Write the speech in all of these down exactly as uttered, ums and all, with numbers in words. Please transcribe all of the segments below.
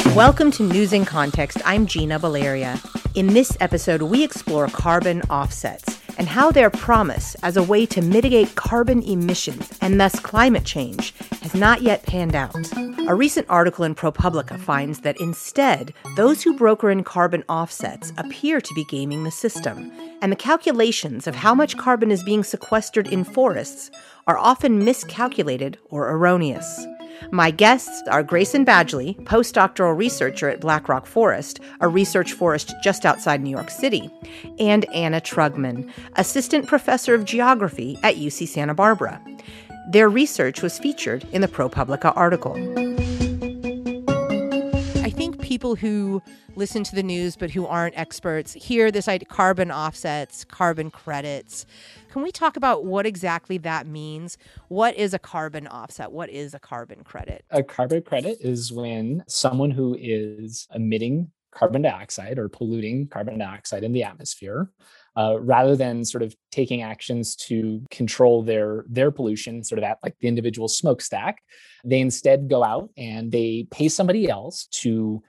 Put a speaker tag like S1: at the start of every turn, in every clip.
S1: Welcome to News in Context. I'm Gina Valeria. In this episode, we explore carbon offsets and how their promise as a way to mitigate carbon emissions and thus climate change has not yet panned out. A recent article in ProPublica finds that instead, those who broker in carbon offsets appear to be gaming the system, and the calculations of how much carbon is being sequestered in forests are often miscalculated or erroneous. My guests are Grayson Badgley, postdoctoral researcher at Black Rock Forest, a research forest just outside New York City, and Anna Trugman, assistant professor of geography at U C Santa Barbara. Their research was featured in the ProPublica article. I think people who listen to the news but who aren't experts hear this idea, carbon offsets, carbon credits. Can we talk about what exactly that means? What is a carbon offset? What is a carbon credit?
S2: A carbon credit is when someone who is emitting carbon dioxide or polluting carbon dioxide in the atmosphere, uh, rather than sort of taking actions to control their, their pollution sort of at like the individual smokestack, they instead go out and they pay somebody else to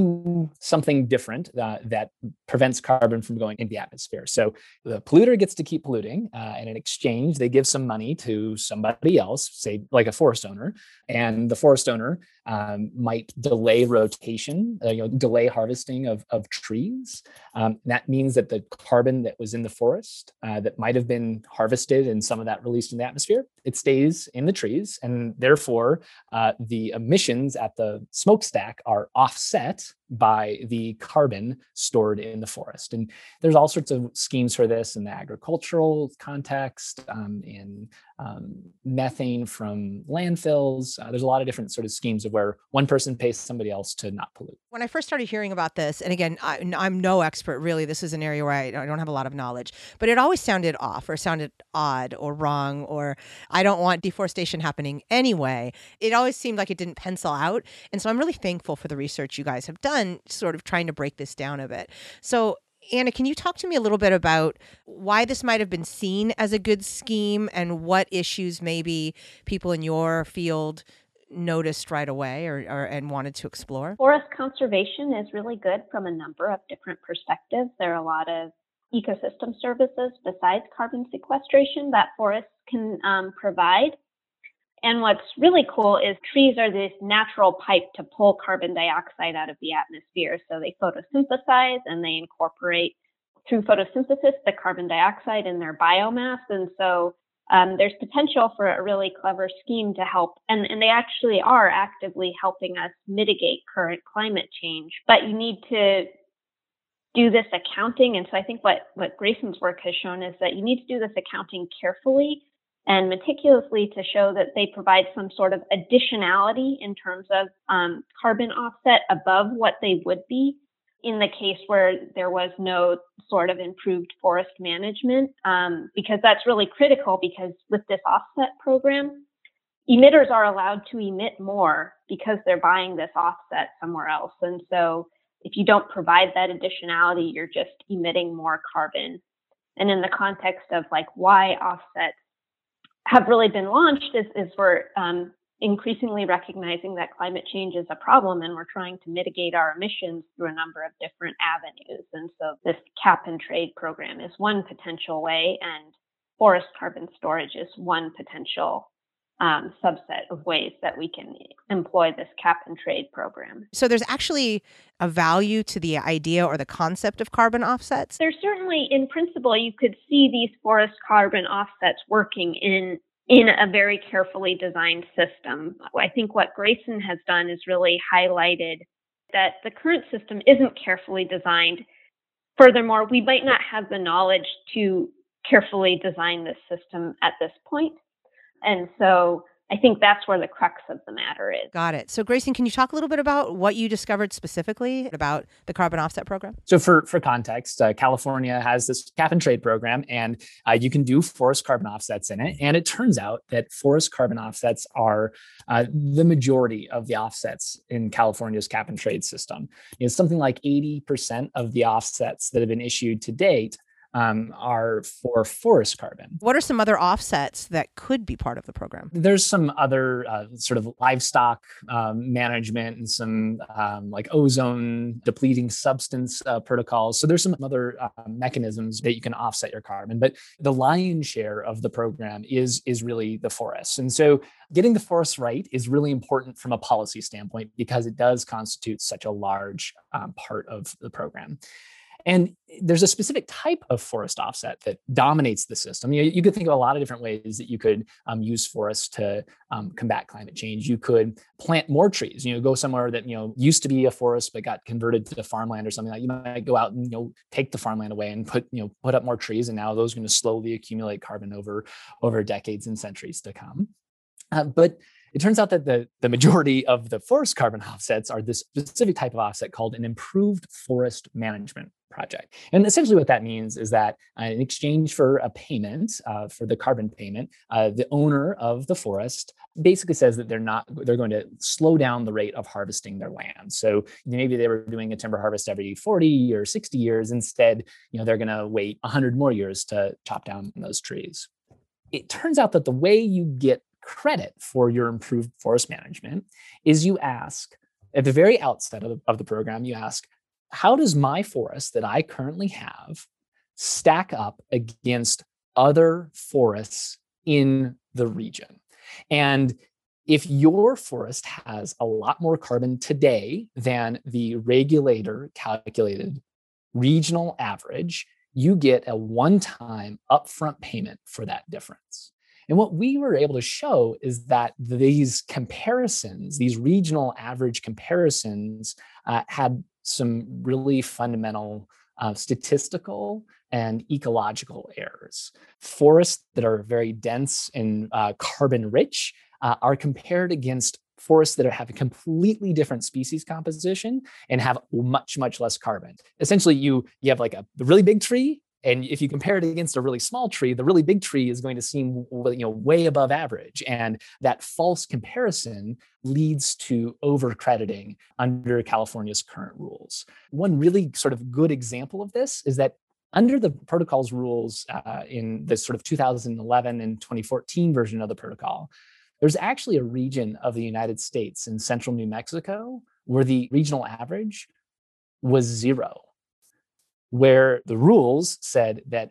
S2: do something different uh, that prevents carbon from going into the atmosphere. So the polluter gets to keep polluting, uh, and in exchange, they give some money to somebody else, say like a forest owner, and the forest owner um, might delay rotation, uh, you know, delay harvesting of, of trees. Um, that means that the carbon that was in the forest uh, that might have been harvested and some of that released in the atmosphere, it stays in the trees, and therefore uh, the emissions at the smokestack are offset by the carbon stored in the forest. And there's all sorts of schemes for this in the agricultural context, um, in um, methane from landfills. Uh, there's a lot of different sort of schemes of where one person pays somebody else to not pollute.
S1: When I first started hearing about this, and again, I, I'm no expert, really, this is an area where I, I don't have a lot of knowledge, but it always sounded off or sounded odd or wrong, or I don't want deforestation happening anyway. It always seemed like it didn't pencil out. And so I'm really thankful for the research you guys have done, sort of trying to break this down a bit. So Anna, can you talk to me a little bit about why this might have been seen as a good scheme and what issues maybe people in your field noticed right away or, or and wanted to explore?
S3: Forest conservation is really good from a number of different perspectives. There are a lot of ecosystem services besides carbon sequestration that forests can um, provide. And what's really cool is trees are this natural pipe to pull carbon dioxide out of the atmosphere. So they photosynthesize and they incorporate through photosynthesis the carbon dioxide in their biomass. And so um, there's potential for a really clever scheme to help. And, and they actually are actively helping us mitigate current climate change. But you need to do this accounting. And so I think what, what Grayson's work has shown is that you need to do this accounting carefully and meticulously to show that they provide some sort of additionality in terms of um, carbon offset above what they would be in the case where there was no sort of improved forest management, um, because that's really critical because with this offset program, emitters are allowed to emit more because they're buying this offset somewhere else. And so if you don't provide that additionality, you're just emitting more carbon. And in the context of like why offsets have really been launched is, is we're um, increasingly recognizing that climate change is a problem and we're trying to mitigate our emissions through a number of different avenues. And so this cap and trade program is one potential way, and forest carbon storage is one potential um, subset of ways that we can employ this cap and trade program.
S1: So there's actually a value to the idea or the concept of carbon offsets?
S3: There's certainly, in principle, you could see these forest carbon offsets working in in a very carefully designed system. I think what Grayson has done is really highlighted that the current system isn't carefully designed. Furthermore, we might not have the knowledge to carefully design this system at this point. And so I think that's where the crux of the matter is.
S1: Got it. So Grayson, can you talk a little bit about what you discovered specifically about the carbon offset program?
S2: So for, for context, uh, California has this cap and trade program, and uh, you can do forest carbon offsets in it. And it turns out that forest carbon offsets are uh, the majority of the offsets in California's cap and trade system. You know, something like eighty percent of the offsets that have been issued to date um, are for forest carbon.
S1: What are some other offsets that could be part of the program?
S2: There's some other uh, sort of livestock um, management and some um, like ozone depleting substance uh, protocols. So there's some other uh, mechanisms that you can offset your carbon, but the lion's share of the program is, is really the forests. And so getting the forests right is really important from a policy standpoint because it does constitute such a large um, part of the program. And there's a specific type of forest offset that dominates the system. You, you could think of a lot of different ways that you could um, use forests to um, combat climate change. You could plant more trees. You know, go somewhere that you know used to be a forest but got converted to farmland or something like that. You might go out and you know take the farmland away and put you know put up more trees, and now those are going to slowly accumulate carbon over over decades and centuries to come. Uh, but it turns out that the, the majority of the forest carbon offsets are this specific type of offset called an improved forest management project. And essentially what that means is that uh, in exchange for a payment, uh, for the carbon payment, uh, the owner of the forest basically says that they're not, they're going to slow down the rate of harvesting their land. So maybe they were doing a timber harvest every forty or sixty years. Instead, you know, they're going to wait one hundred more years to chop down those trees. It turns out that the way you get credit for your improved forest management is you ask at the very outset of the, of the program, you ask, how does my forest that I currently have stack up against other forests in the region? And if your forest has a lot more carbon today than the regulator calculated regional average, you get a one-time upfront payment for that difference. And what we were able to show is that these comparisons, these regional average comparisons, uh, had some really fundamental uh, statistical and ecological errors. Forests that are very dense and uh, carbon rich uh, are compared against forests that have a completely different species composition and have much, much less carbon. Essentially, you, you have like a really big tree, and if you compare it against a really small tree, the really big tree is going to seem you know, way above average. And that false comparison leads to overcrediting under California's current rules. One really sort of good example of this is that under the protocol's rules uh, in the sort of two thousand eleven and twenty fourteen version of the protocol, there's actually a region of the United States in central New Mexico where the regional average was zero, where the rules said that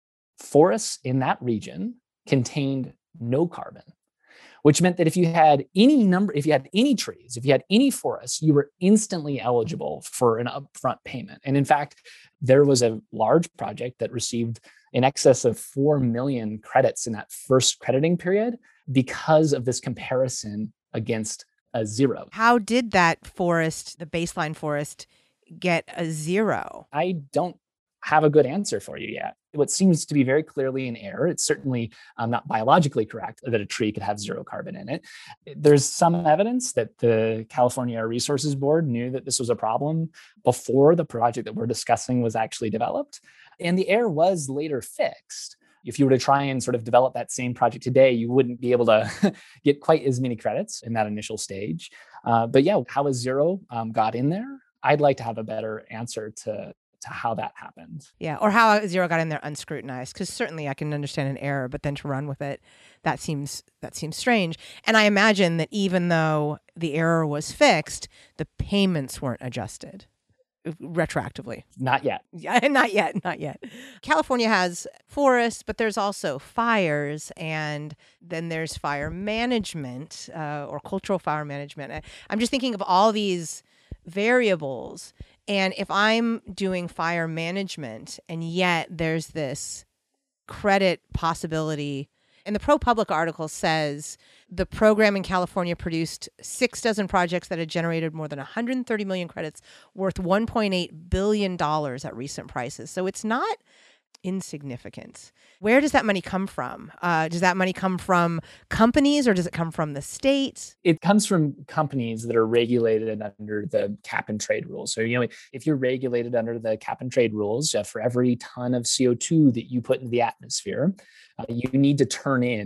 S2: forests in that region contained no carbon, which meant that if you had any number, if you had any trees, if you had any forests, you were instantly eligible for an upfront payment. And in fact, there was a large project that received in excess of four million credits in that first crediting period because of this comparison against a zero.
S1: How did that forest, the baseline forest, get a zero?
S2: I don't have a good answer for you yet. What seems to be very clearly an error, it's certainly um, not biologically correct that a tree could have zero carbon in it. There's some evidence that the California Air Resources Board knew that this was a problem before the project that we're discussing was actually developed. And the error was later fixed. If you were to try and sort of develop that same project today, you wouldn't be able to get quite as many credits in that initial stage. Uh, but yeah, how a zero um, got in there, I'd like to have a better answer to, to how that happened.
S1: Yeah, or how zero got in there unscrutinized, because certainly I can understand an error, but then to run with it, that seems that seems strange. And I imagine that even though the error was fixed, the payments weren't adjusted retroactively.
S2: Not yet.
S1: Yeah, not yet, not yet. California has forests, but there's also fires, and then there's fire management uh, or cultural fire management. I'm just thinking of all these variables. And if I'm doing fire management and yet there's this credit possibility, and the ProPublica article says the program in California produced six dozen projects that had generated more than one hundred thirty million credits worth one point eight billion dollars at recent prices. So it's not insignificant. Where does that money come from? Uh, does that money come from companies, or does it come from the state?
S2: It comes from companies that are regulated under the cap and trade rules. So, you know, if you're regulated under the cap and trade rules, uh, for every ton of C O two that you put into the atmosphere, uh, you need to turn in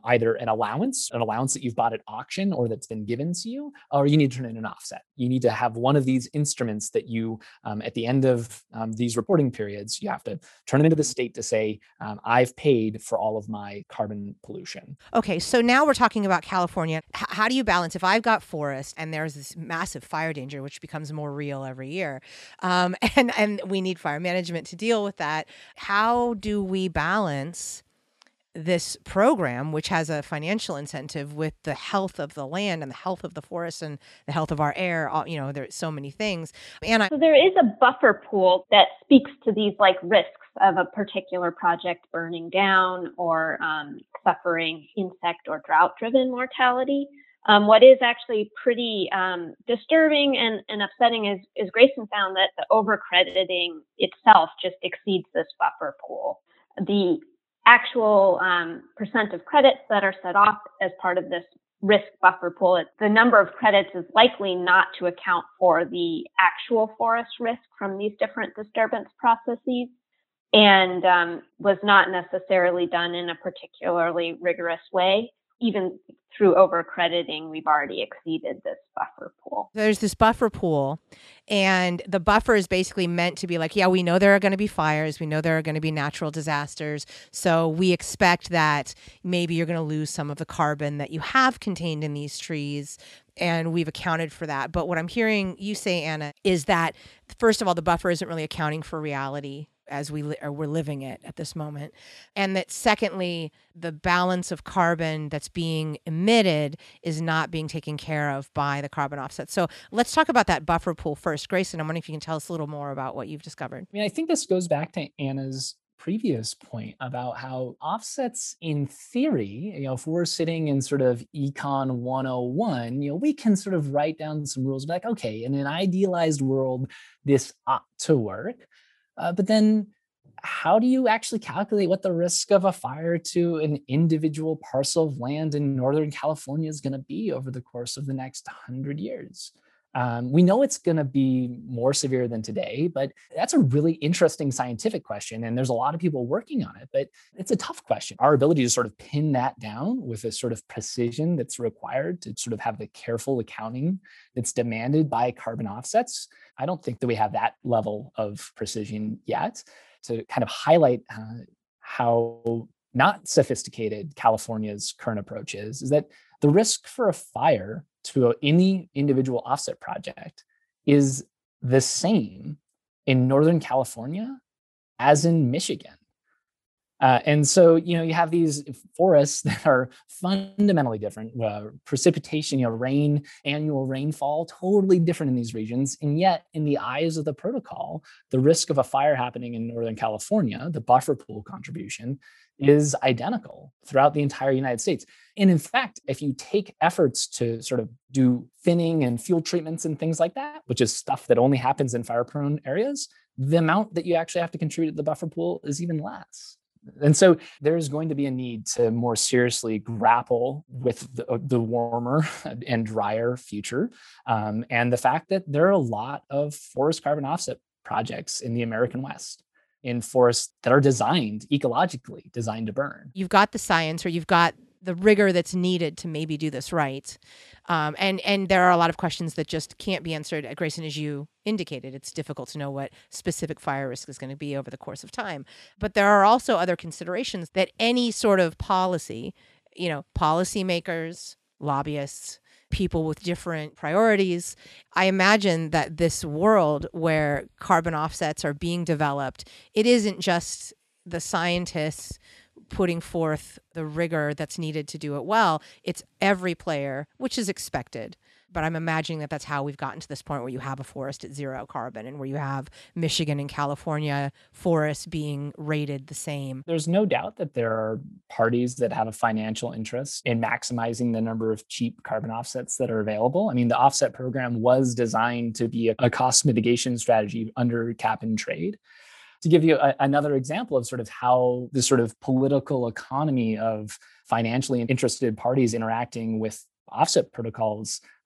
S2: either an allowance, an allowance that you've bought at auction or that's been given to you, or you need to turn in an offset. You need to have one of these instruments that you, um, at the end of um, these reporting periods, you have to turn them into the state to say, um, I've paid for all of my carbon pollution.
S1: Okay, so now we're talking about California. H- how do you balance if I've got forest and there's this massive fire danger, which becomes more real every year, um, and, and we need fire management to deal with that? How do we balance this program, which has a financial incentive, with the health of the land and the health of the forest and the health of our air? All, you know, there's so many things. And I-
S3: so there is a buffer pool that speaks to these like risks of a particular project burning down or um, suffering insect or drought-driven mortality. Um, what is actually pretty um, disturbing and, and upsetting is, is Grayson found that the overcrediting itself just exceeds this buffer pool. The actual um, percent of credits that are set off as part of this risk buffer pool, it, the number of credits is likely not to account for the actual forest risk from these different disturbance processes, and um, was not necessarily done in a particularly rigorous way. Even through overcrediting, we've already exceeded this buffer pool.
S1: There's this buffer pool, and the buffer is basically meant to be like, yeah, we know there are going to be fires. We know there are going to be natural disasters. So we expect that maybe you're going to lose some of the carbon that you have contained in these trees. And we've accounted for that. But what I'm hearing you say, Anna, is that, first of all, the buffer isn't really accounting for reality as we li- or we're living it at this moment. And that secondly, the balance of carbon that's being emitted is not being taken care of by the carbon offset. So let's talk about that buffer pool first. Grayson, I'm wondering if you can tell us a little more about what you've discovered.
S2: I mean, I think this goes back to Anna's previous point about how offsets in theory, you know, if we're sitting in sort of Econ one oh one, you know, we can sort of write down some rules like, okay, in an idealized world, this ought to work. Uh, but then how do you actually calculate what the risk of a fire to an individual parcel of land in Northern California is going to be over the course of the next hundred years? Um, we know it's going to be more severe than today, but that's a really interesting scientific question. And there's a lot of people working on it, but it's a tough question. Our ability to sort of pin that down with a sort of precision that's required to sort of have the careful accounting that's demanded by carbon offsets, I don't think that we have that level of precision yet. To kind of highlight uh, how not sophisticated California's current approach is, is that the risk for a fire to any individual offset project is the same in Northern California as in Michigan. Uh, and so, you know, you have these forests that are fundamentally different. Uh, precipitation, you know, rain, annual rainfall, totally different in these regions. And yet, in the eyes of the protocol, the risk of a fire happening in Northern California, the buffer pool contribution, is identical throughout the entire United States. And in fact, if you take efforts to sort of do thinning and fuel treatments and things like that, which is stuff that only happens in fire-prone areas, the amount that you actually have to contribute to the buffer pool is even less. And so there's going to be a need to more seriously grapple with the, the warmer and drier future. Um, and the fact that there are a lot of forest carbon offset projects in the American West, in forests that are designed ecologically, designed to burn.
S1: You've got the science, or you've got the rigor that's needed to maybe do this right. Um, and, and there are a lot of questions that just can't be answered. Grayson, as you indicated, it's difficult to know what specific fire risk is going to be over the course of time. But there are also other considerations that any sort of policy, you know, policymakers, lobbyists, people with different priorities. I imagine that this world where carbon offsets are being developed, it isn't just the scientists putting forth the rigor that's needed to do it well. It's every player, which is expected. But I'm imagining that that's how we've gotten to this point where you have a forest at zero carbon and where you have Michigan and California forests being rated the same.
S2: There's no doubt that there are parties that have a financial interest in maximizing the number of cheap carbon offsets that are available. I mean, the offset program was designed to be a, a cost mitigation strategy under cap and trade. To give you a, another example of sort of how the sort of political economy of financially interested parties interacting with offset protocols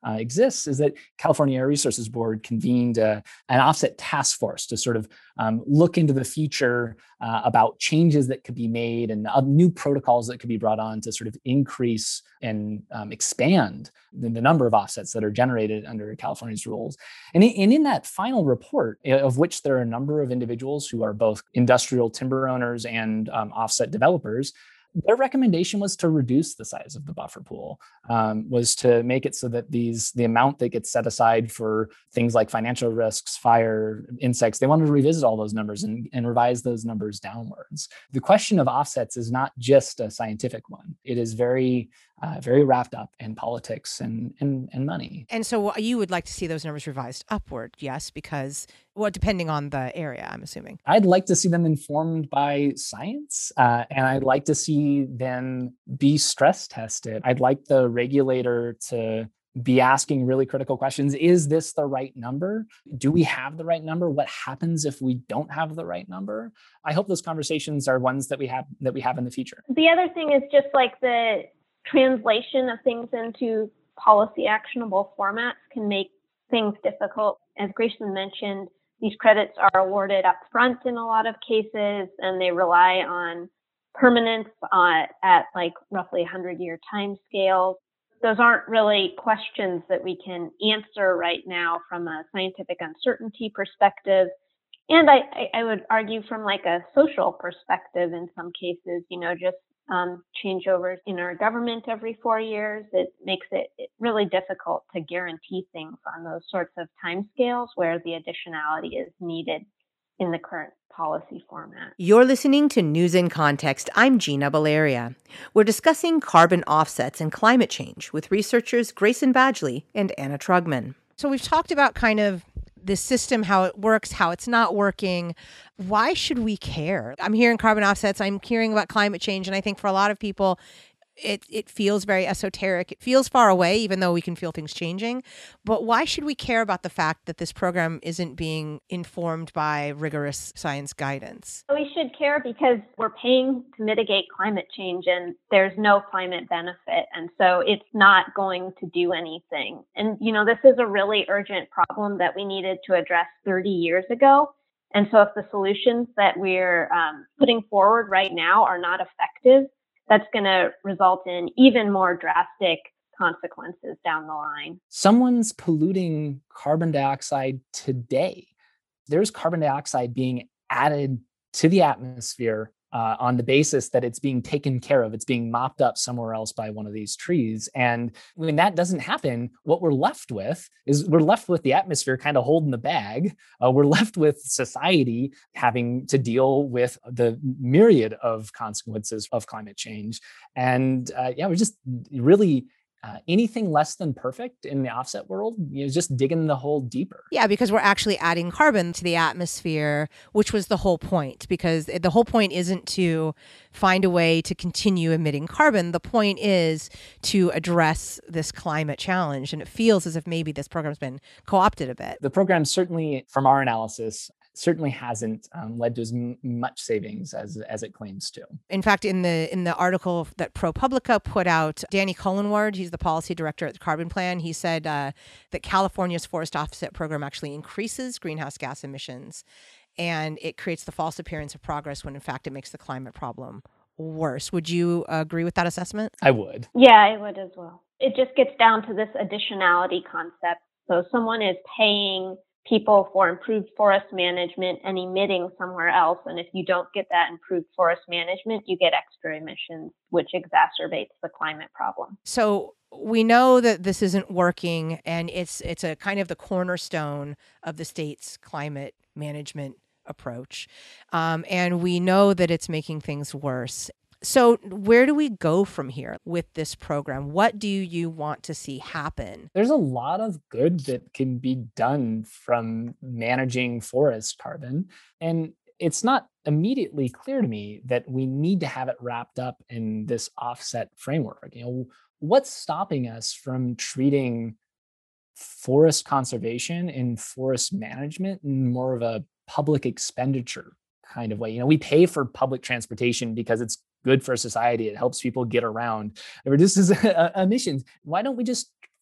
S2: uh, exists is that California Air Resources Board convened uh, an offset task force to sort of um, look into the future uh, about changes that could be made and uh, new protocols that could be brought on to sort of increase and um, expand the, the number of offsets that are generated under California's rules. And in, and in that final report, of which there are a number of individuals who are both industrial timber owners and um, offset developers, their recommendation was to reduce the size of the buffer pool, um, was to make it so that these the amount that gets set aside for things like financial risks, fire, insects, they wanted to revisit all those numbers and, and revise those numbers downwards. The question of offsets is not just a scientific one. It is very, uh, very wrapped up in politics and, and, and money.
S1: And so you would like to see those numbers revised upward, yes, because, well, depending on the area, I'm assuming.
S2: I'd like to see them informed by science, uh, and I'd like to see them be stress tested. I'd like the regulator to be asking really critical questions. Is this the right number? Do we have the right number? What happens if we don't have the right number? I hope those conversations are ones that we have that we have in the future.
S3: The other thing is just like the translation of things into policy actionable formats can make things difficult. As Grayson mentioned, these credits are awarded up front in a lot of cases, and they rely on permanence uh, at like roughly one hundred year timescales. Those aren't really questions that we can answer right now from a scientific uncertainty perspective. And I, I would argue from like a social perspective in some cases, you know, just um, changeovers in our government every four years, it makes it really difficult to guarantee things on those sorts of timescales where the additionality is needed in the current policy format.
S1: You're listening to News in Context. I'm Gina Valeria. We're discussing carbon offsets and climate change with researchers Grayson Badgley and Anna Trugman. So we've talked about kind of this system, how it works, how it's not working. Why should we care? I'm hearing carbon offsets. I'm hearing about climate change. And I think for a lot of people, It it feels very esoteric. It feels far away, even though we can feel things changing. But why should we care about the fact that this program isn't being informed by rigorous science guidance?
S3: We should care because we're paying to mitigate climate change and there's no climate benefit. And so it's not going to do anything. And, you know, this is a really urgent problem that we needed to address thirty years ago. And so if the solutions that we're um, putting forward right now are not effective, that's going to result in even more drastic consequences down the line.
S2: Someone's polluting carbon dioxide today. There's carbon dioxide being added to the atmosphere uh, on the basis that it's being taken care of. It's being mopped up somewhere else by one of these trees. And when that doesn't happen, what we're left with is we're left with the atmosphere kind of holding the bag. Uh, we're left with society having to deal with the myriad of consequences of climate change. And uh, yeah, we're just really Uh, anything less than perfect in the offset world, you know, just digging the hole deeper.
S1: Yeah, because we're actually adding carbon to the atmosphere, which was the whole point. Because the whole point isn't to find a way to continue emitting carbon. The point is to address this climate challenge. And it feels as if maybe this program's been co-opted a bit.
S2: The program certainly, from our analysis, certainly hasn't um, led to as m- much savings as as it claims to.
S1: In fact, in the in the article that ProPublica put out, Danny Cullenward, he's the policy director at the Carbon Plan, he said uh, that California's forest offset program actually increases greenhouse gas emissions, and it creates the false appearance of progress when in fact it makes the climate problem worse. Would you agree with that assessment?
S2: I would.
S3: Yeah, I would as well. It just gets down to this additionality concept. So someone is paying people for improved forest management and emitting somewhere else. And if you don't get that improved forest management, you get extra emissions, which exacerbates the climate problem.
S1: So we know that this isn't working, and it's it's a kind of the cornerstone of the state's climate management approach. Um, and we know that it's making things worse. So where do we go from here with this program? What do you want to see happen?
S2: There's a lot of good that can be done from managing forest carbon. And it's not immediately clear to me that we need to have it wrapped up in this offset framework. You know, what's stopping us from treating forest conservation and forest management in more of a public expenditure kind of way? You know, we pay for public transportation because it's good for society. It helps people get around. It reduces uh, emissions. Why don't we just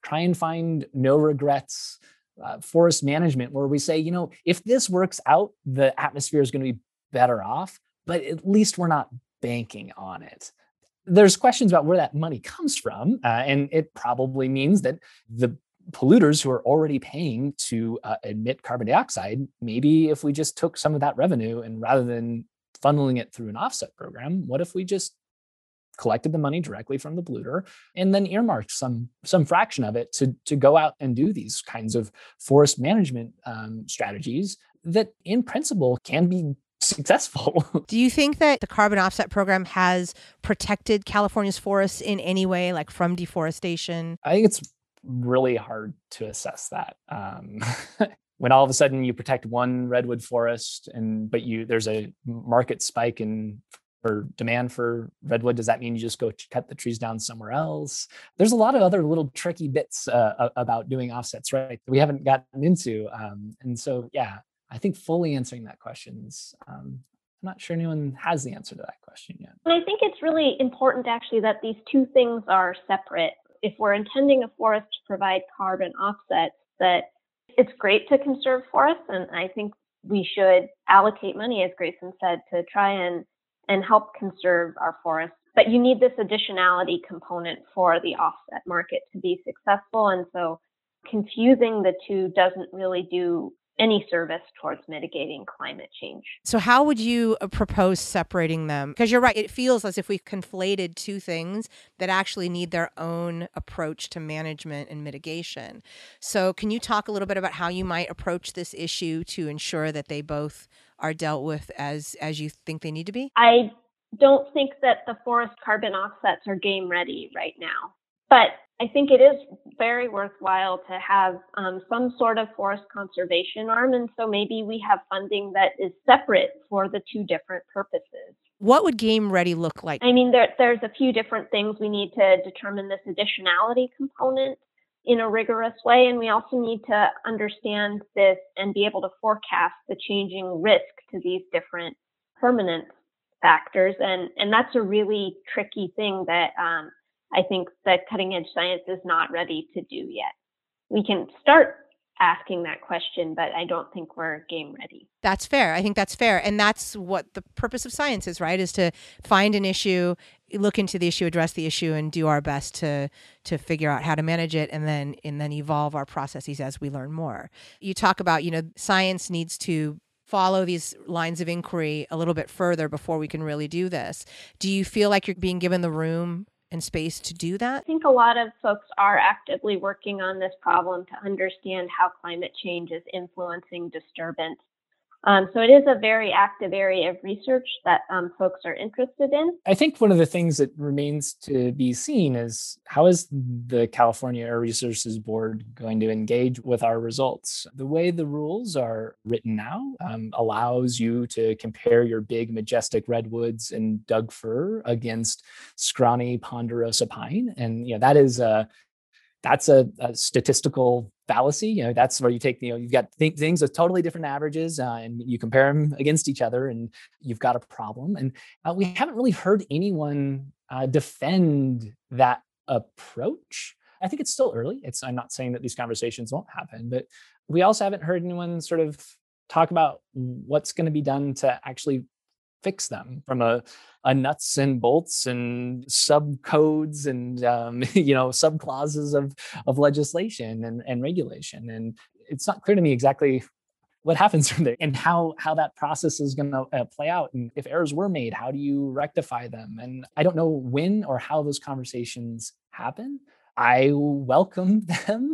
S2: try and find no regrets uh, forest management where we say, you know, if this works out, the atmosphere is going to be better off, but at least we're not banking on it. There's questions about where that money comes from, uh, and it probably means that the polluters who are already paying to uh, emit carbon dioxide, maybe if we just took some of that revenue and rather than funneling it through an offset program, what if we just collected the money directly from the polluter and then earmarked some some fraction of it to, to go out and do these kinds of forest management um, strategies that in principle can be successful.
S1: Do you think that the carbon offset program has protected California's forests in any way, like from deforestation?
S2: I think it's really hard to assess that. Um, when all of a sudden you protect one redwood forest and but you there's a market spike in for demand for redwood, does that mean you just go cut the trees down somewhere else? There's a lot of other little tricky bits uh, about doing offsets, right, that we haven't gotten into. Um, and so, yeah, I think fully answering that question is, um, I'm not sure anyone has the answer to that question yet.
S3: And I think it's really important actually that these two things are separate. If we're intending a forest to provide carbon offsets, that it's great to conserve forests, and I think we should allocate money, as Grayson said, to try and and help conserve our forests. But you need this additionality component for the offset market to be successful. And so confusing the two doesn't really do any service towards mitigating climate change.
S1: So how would you propose separating them? Because you're right, it feels as if we've conflated two things that actually need their own approach to management and mitigation. So can you talk a little bit about how you might approach this issue to ensure that they both are dealt with as as you think they need to be?
S3: I don't think that the forest carbon offsets are game ready right now, but I think it is very worthwhile to have um, some sort of forest conservation arm, and so maybe we have funding that is separate for the two different purposes.
S1: What would game ready look like?
S3: I mean, there, there's a few different things. We need to determine this additionality component in a rigorous way, and we also need to understand this and be able to forecast the changing risk to these different permanent factors, and and that's a really tricky thing that um, I think that cutting edge science is not ready to do yet. We can start asking that question, but I don't think we're game ready.
S1: That's fair. I think that's fair. And that's what the purpose of science is, right? Is to find an issue, look into the issue, address the issue, and do our best to to figure out how to manage it, and then and then evolve our processes as we learn more. You talk about, you know, science needs to follow these lines of inquiry a little bit further before we can really do this. Do you feel like you're being given the room and space to do that?
S3: I think a lot of folks are actively working on this problem to understand how climate change is influencing disturbance. Um, so it is a very active area of research that um, folks are interested in.
S2: I think one of the things that remains to be seen is how is the California Air Resources Board going to engage with our results? The way the rules are written now um, allows you to compare your big, majestic redwoods and Doug fir against scrawny ponderosa pine. And you know that is a that's a, a statistical fallacy. You know, that's where you take, you know, you've got th- things with totally different averages uh, and you compare them against each other and you've got a problem. And uh, we haven't really heard anyone uh, defend that approach. I think it's still early. It's, I'm not saying that these conversations won't happen, but we also haven't heard anyone sort of talk about what's going to be done to actually fix them from a, a nuts and bolts and sub codes and um, you know sub clauses of of legislation and, and regulation. And it's not clear to me exactly what happens from there and how how that process is going to uh, play out. And if errors were made, how do you rectify them? And I don't know when or how those conversations happen. I welcome them.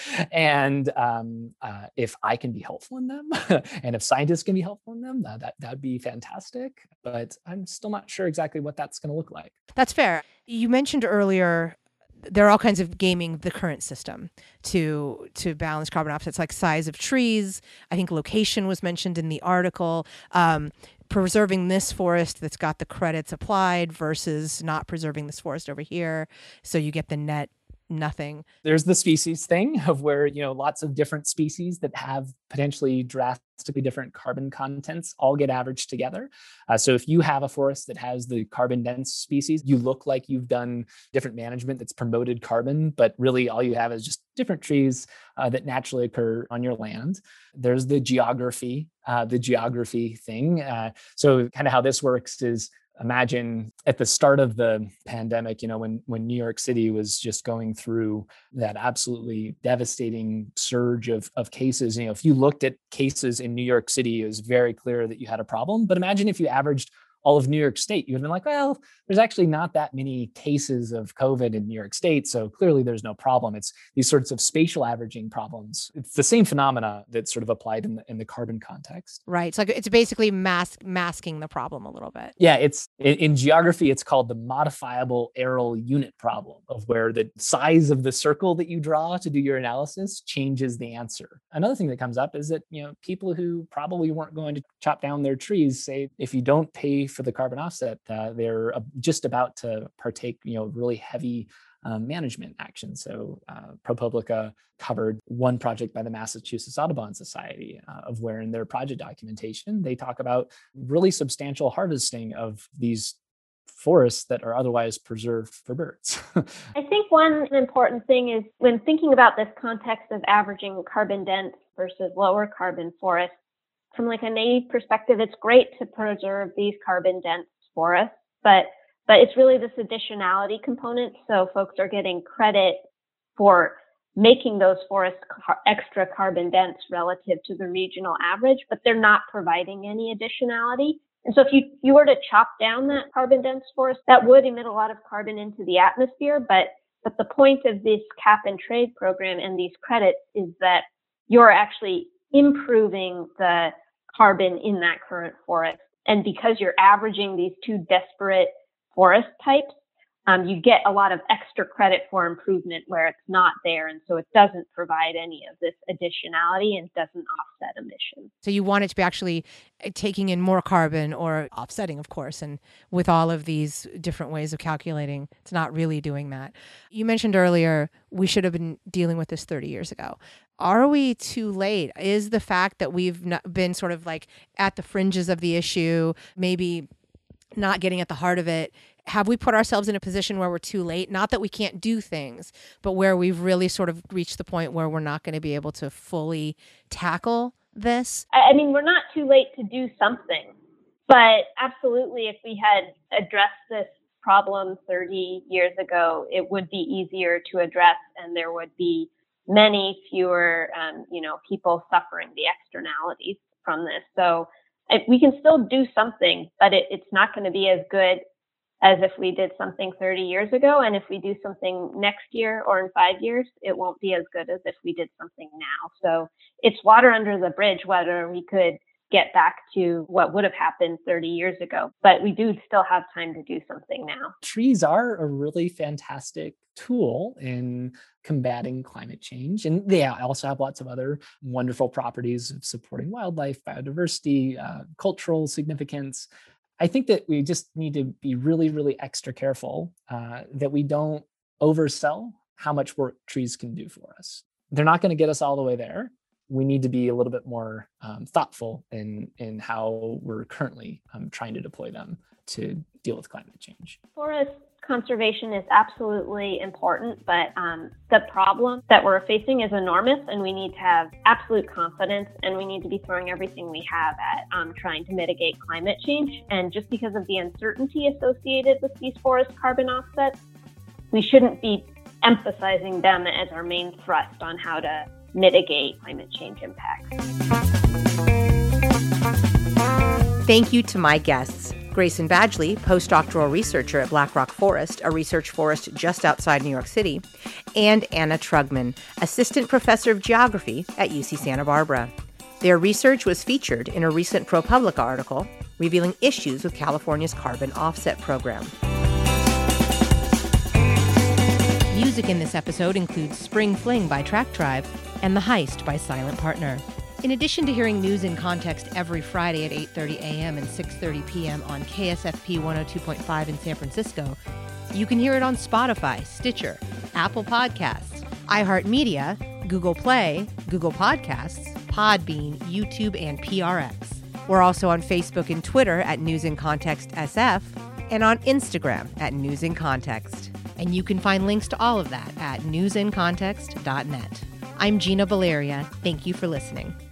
S2: and um, uh, if I can be helpful in them, and if scientists can be helpful in them, uh, that, that'd be fantastic. But I'm still not sure exactly what that's going to look like.
S1: That's fair. You mentioned earlier there are all kinds of gaming the current system to to balance carbon offsets, like size of trees. I think location was mentioned in the article. Um, preserving this forest that's got the credits applied versus not preserving this forest over here. So you get the net nothing.
S2: There's the species thing of where, you know, lots of different species that have potentially drastically different carbon contents all get averaged together. Uh, so if you have a forest that has the carbon dense species, you look like you've done different management that's promoted carbon, but really all you have is just different trees uh, that naturally occur on your land. There's the geography, uh, the geography thing. Uh, so kind of how this works is, imagine at the start of the pandemic, you know, when, when New York City was just going through that absolutely devastating surge of, of cases. You know, if you looked at cases in New York City, it was very clear that you had a problem. But imagine if you averaged all of New York State, you would have been like, well, there's actually not that many cases of COVID in New York State, so clearly there's no problem. It's these sorts of spatial averaging problems. It's the same phenomena that's sort of applied in the, in the carbon context.
S1: Right. So it's basically mask, masking the problem a little bit.
S2: Yeah, it's in, in geography, it's called the modifiable areal unit problem, of where the size of the circle that you draw to do your analysis changes the answer. Another thing that comes up is that, you know, people who probably weren't going to chop down their trees say, if you don't pay for the carbon offset, uh, they're uh, just about to partake, you know, really heavy um, management action. So uh, ProPublica covered one project by the Massachusetts Audubon Society, uh, of where in their project documentation, they talk about really substantial harvesting of these forests that are otherwise preserved for birds.
S3: I think one important thing is when thinking about this context of averaging carbon dense versus lower carbon forests, from like a native perspective, it's great to preserve these carbon dense forests, but but it's really this additionality component. So folks are getting credit for making those forests car- extra carbon dense relative to the regional average, but they're not providing any additionality. And so if you, you were to chop down that carbon dense forest, that would emit a lot of carbon into the atmosphere. But but the point of this cap and trade program and these credits is that you're actually improving the carbon in that current forest. And because you're averaging these two disparate forest types, um, you get a lot of extra credit for improvement where it's not there. And so it doesn't provide any of this additionality and doesn't offset emissions.
S1: So you want it to be actually taking in more carbon or offsetting, of course. And with all of these different ways of calculating, it's not really doing that. You mentioned earlier, we should have been dealing with this thirty years ago. Are we too late? Is the fact that we've not been sort of like at the fringes of the issue, maybe not getting at the heart of it, have we put ourselves in a position where we're too late? Not that we can't do things, but where we've really sort of reached the point where we're not going to be able to fully tackle this?
S3: I mean, we're not too late to do something, but absolutely, if we had addressed this problem thirty years ago, it would be easier to address, and there would be many fewer, um, you know, people suffering the externalities from this. So it, we can still do something, but it, it's not going to be as good as if we did something thirty years ago. And if we do something next year or in five years, it won't be as good as if we did something now. So it's water under the bridge whether we could get back to what would have happened thirty years ago. But we do still have time to do something now.
S2: Trees are a really fantastic tool in combating climate change. And they also have lots of other wonderful properties of supporting wildlife, biodiversity, uh, cultural significance. I think that we just need to be really, really extra careful uh, that we don't oversell how much work trees can do for us. They're not going to get us all the way there. We need to be a little bit more um, thoughtful in, in how we're currently um, trying to deploy them to deal with climate change.
S3: Forest conservation is absolutely important, but um, the problem that we're facing is enormous, and we need to have absolute confidence, and we need to be throwing everything we have at um, trying to mitigate climate change. And just because of the uncertainty associated with these forest carbon offsets, we shouldn't be emphasizing them as our main thrust on how to mitigate climate change impacts.
S1: Thank you to my guests, Grayson Badgley, postdoctoral researcher at Black Rock Forest, a research forest just outside New York City, and Anna Trugman, assistant professor of geography at U C Santa Barbara. Their research was featured in a recent ProPublica article revealing issues with California's carbon offset program. Music in this episode includes Spring Fling by Track Tribe and The Heist by Silent Partner. In addition to hearing news in context every Friday at eight thirty a.m. and six thirty p.m. on K S F P one oh two point five in San Francisco, you can hear it on Spotify, Stitcher, Apple Podcasts, iHeartMedia, Google Play, Google Podcasts, Podbean, YouTube, and P R X. We're also on Facebook and Twitter at News in Context S F and on Instagram at News in Context. And you can find links to all of that at news in context dot net. I'm Gina Valeria. Thank you for listening.